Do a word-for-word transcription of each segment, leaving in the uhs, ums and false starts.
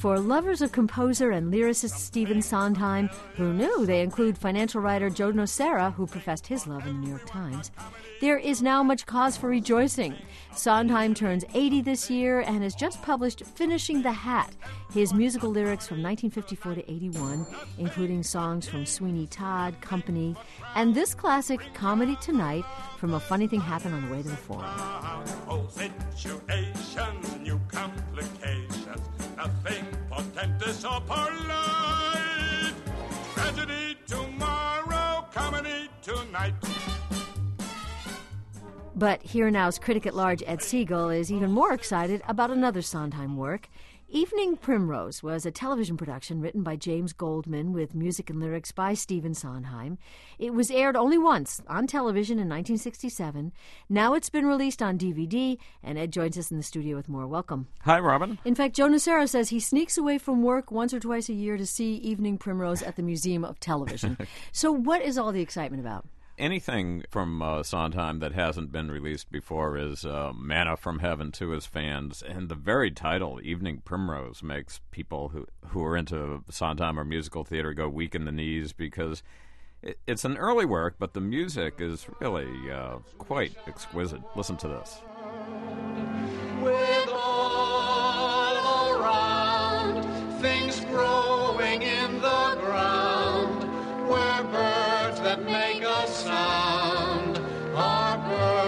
for lovers of composer and lyricist Stephen Sondheim, who knew they include financial writer Joe Nocera, who professed his love in the New York Times, there is now much cause for rejoicing. Sondheim turns eighty this year and has just published Finishing the Hat, his musical lyrics from nineteen fifty-four to eighty-one, including songs from Sweeney Todd, Company, and this classic, Comedy Tonight, from A Funny Thing Happened on the Way to the Forum. Old situations, new complications, nothing portentous or polite. Tragedy tomorrow, comedy tonight. But Here Now's critic at large Ed Siegel is even more excited about another Sondheim work. Evening Primrose was a television production written by James Goldman with music and lyrics by Stephen Sondheim. It was aired only once on television in nineteen sixty-seven. Now it's been released on D V D, and Ed joins us in the studio with more. Welcome. Hi, Robin. In fact, Joe Nocera says he sneaks away from work once or twice a year to see Evening Primrose at the Museum of Television. So what is all the excitement about? Anything from uh, Sondheim that hasn't been released before is uh, manna from heaven to his fans. And the very title, Evening Primrose, makes people who, who are into Sondheim or musical theater go weak in the knees because it, it's an early work, but the music is really uh, quite exquisite. Listen to this. With all around, things growing in the ground, where birds that make a sound are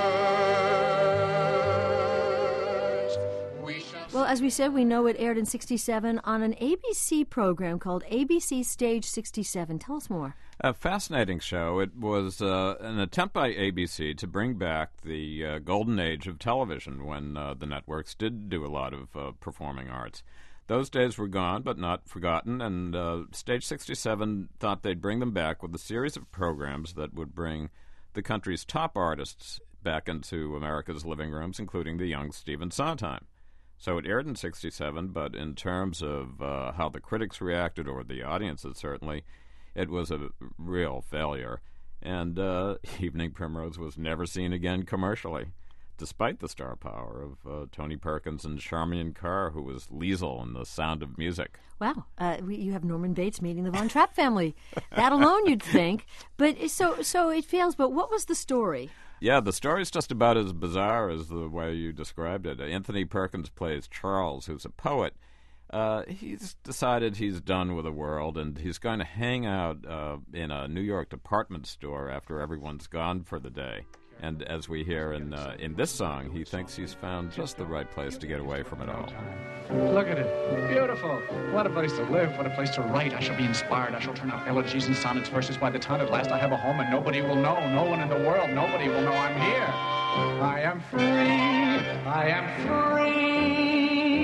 birds. We shall Well, as we said, we know it aired in sixty-seven on an A B C program called A B C Stage sixty-seven. Tell us more. A fascinating show. It was uh, an attempt by A B C to bring back the uh, golden age of television when uh, the networks did do a lot of uh, performing arts. Those days were gone, but not forgotten, and uh, Stage sixty-seven thought they'd bring them back with a series of programs that would bring the country's top artists back into America's living rooms, including the young Stephen Sondheim. So it aired in sixty-seven, but in terms of uh, how the critics reacted, or the audiences certainly, it was a real failure. And uh, Evening Primrose was never seen again commercially, despite the star power of uh, Tony Perkins and Charmian Carr, who was Liesel in The Sound of Music. Wow, uh, we, you have Norman Bates meeting the Von Trapp family. That alone, you'd think. But so, so it fails. But what was the story? Yeah, the story's just about as bizarre as the way you described it. Anthony Perkins plays Charles, who's a poet. Uh, he's decided he's done with the world, and he's going to hang out uh, in a New York department store after everyone's gone for the day. And as we hear in uh, in this song, he thinks he's found just the right place to get away from it all. Look at it. Beautiful. What a place to live. What a place to write. I shall be inspired. I shall turn out elegies and sonnets, verses by the time at last I have a home, and nobody will know. No one in the world. Nobody will know I'm here. I am free. I am free.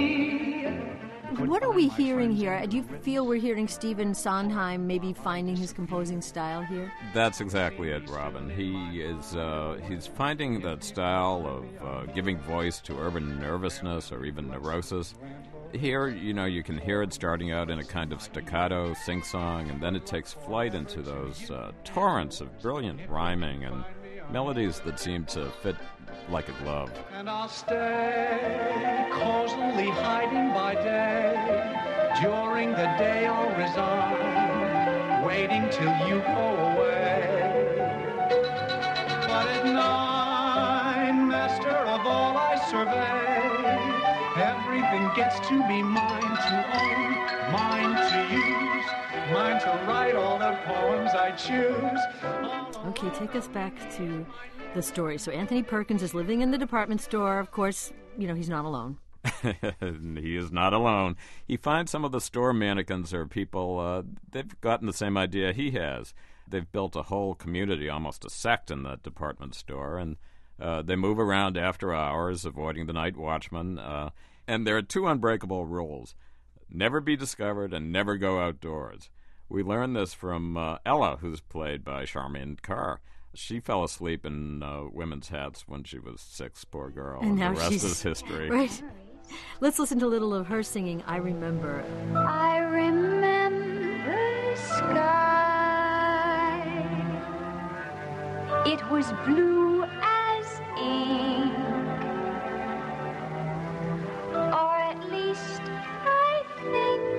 What are we hearing here? Do you feel we're hearing Stephen Sondheim maybe finding his composing style here? That's exactly it, Robin. He is uh, he's finding that style of uh, giving voice to urban nervousness or even neurosis. Here, you know, you can hear it starting out in a kind of staccato sing-song, and then it takes flight into those uh, torrents of brilliant rhyming and melodies that seem to fit like a glove. And I'll stay cosily hiding by day. During the day I'll resign, waiting till you go away. But at night, master of all I survey, everything gets to be mine to own, mine to use, mine to write all the poems I choose. Okay, take us back to the story. So Anthony Perkins is living in the department store. Of course, you know, he's not alone. He is not alone. He finds some of the store mannequins are people, uh, they've gotten the same idea he has. They've built a whole community, almost a sect in that department store, and uh, they move around after hours, avoiding the night watchman. Uh, and there are two unbreakable rules: never be discovered and never go outdoors. We learn this from uh, Ella, who's played by Charmian Carr. She fell asleep in uh, women's hats when she was six, poor girl, And and, now the rest she's- is history. Right. Let's listen to a little of her singing I Remember. I remember sky. It was blue as ink, or at least I think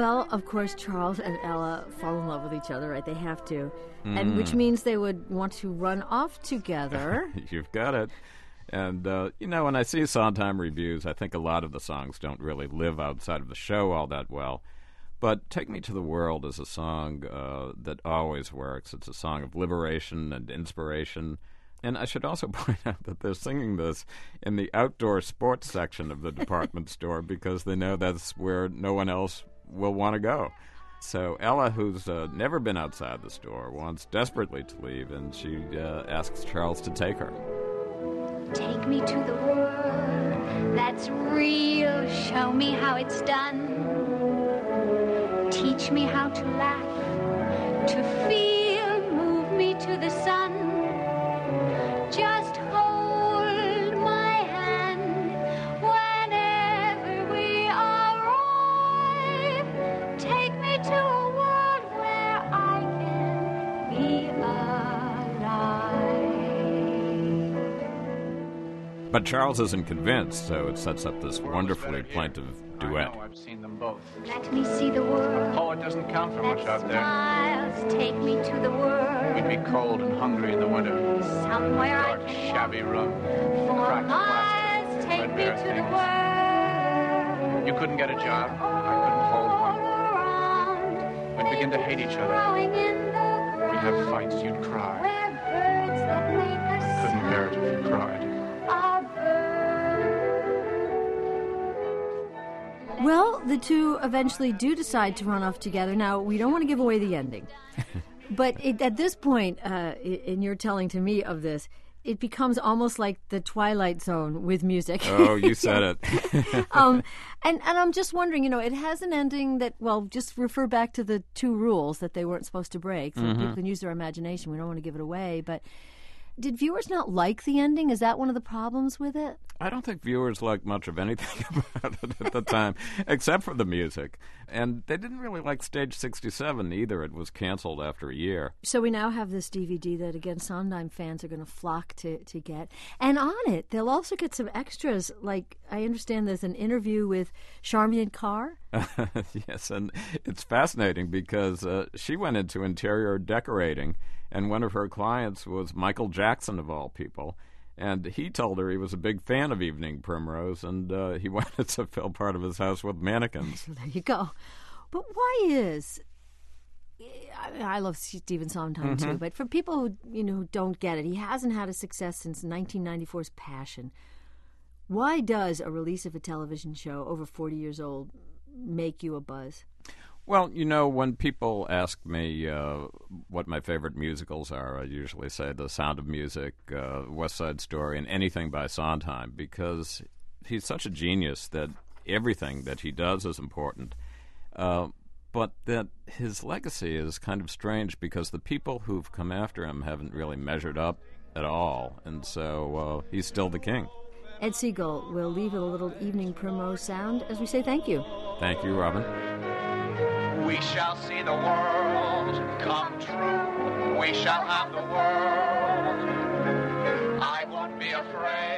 Well, of course, Charles and Ella fall in love with each other, right? They have to. Mm. And which means they would want to run off together. You've got it. And, uh, you know, when I see Sondheim reviews, I think a lot of the songs don't really live outside of the show all that well. But Take Me to the World is a song uh, that always works. It's a song of liberation and inspiration. And I should also point out that they're singing this in the outdoor sports section of the department store because they know that's where no one else will want to go. So Ella, who's uh, never been outside the store, wants desperately to leave, and she uh, asks Charles to take her. Take me to the world that's real. Show me how it's done. Teach me how to laugh, to feel. Move me to the sun. Just hold my hand whenever we arrive. Take me to a world where I can be alive. But Charles isn't convinced, so it sets up this wonderfully plaintive duet. I know, I've seen them both. Let me see the world. Oh, it doesn't count for much that out there. smiles. Take me to the world. We'd be cold and hungry in the winter. Somewhere Dark, I can shabby room. For Cracked miles, plastic. take me threadbare to the things. world. You couldn't get a job. I couldn't hold All one. around, We'd begin to hate each other. growing in the We'd have ground, fights. You'd cry. where birds that make us Couldn't bear it if you cried. are birds. Well, the two eventually do decide to run off together. Now, we don't want to give away the ending. But it, at this point, uh, in your telling to me of this, it becomes almost like the Twilight Zone with music. Oh, you said it. um, and, and I'm just wondering, you know, it has an ending that, well, just refer back to the two rules that they weren't supposed to break. So Mm-hmm. people can use their imagination. We don't want to give it away. But did viewers not like the ending? Is that one of the problems with it? I don't think viewers liked much of anything about it at the time, except for the music. And they didn't really like Stage sixty-seven either. It was canceled after a year. So we now have this D V D that, again, Sondheim fans are going to flock to, to get. And on it, they'll also get some extras. Like, I understand there's an interview with Charmian Carr. Yes, and it's fascinating because uh, she went into interior decorating, and one of her clients was Michael Jackson, of all people. And he told her he was a big fan of Evening Primrose, and uh, he wanted to fill part of his house with mannequins. There you go. But why is... I, mean, I love Stephen Sondheim, Mm-hmm. too, but for people who, you know, who don't get it, he hasn't had a success since nineteen ninety-four's Passion. Why does a release of a television show over forty years old make you a buzz? Well, you know, when people ask me uh, what my favorite musicals are, I usually say The Sound of Music, uh, West Side Story, and anything by Sondheim, because he's such a genius that everything that he does is important. Uh, but that his legacy is kind of strange because the people who've come after him haven't really measured up at all, and so uh, he's still the king. Ed Siegel will leave with a little Evening Primrose sound as we say thank you. Thank you, Robin. We shall see the world come true. We shall have the world. I won't be afraid.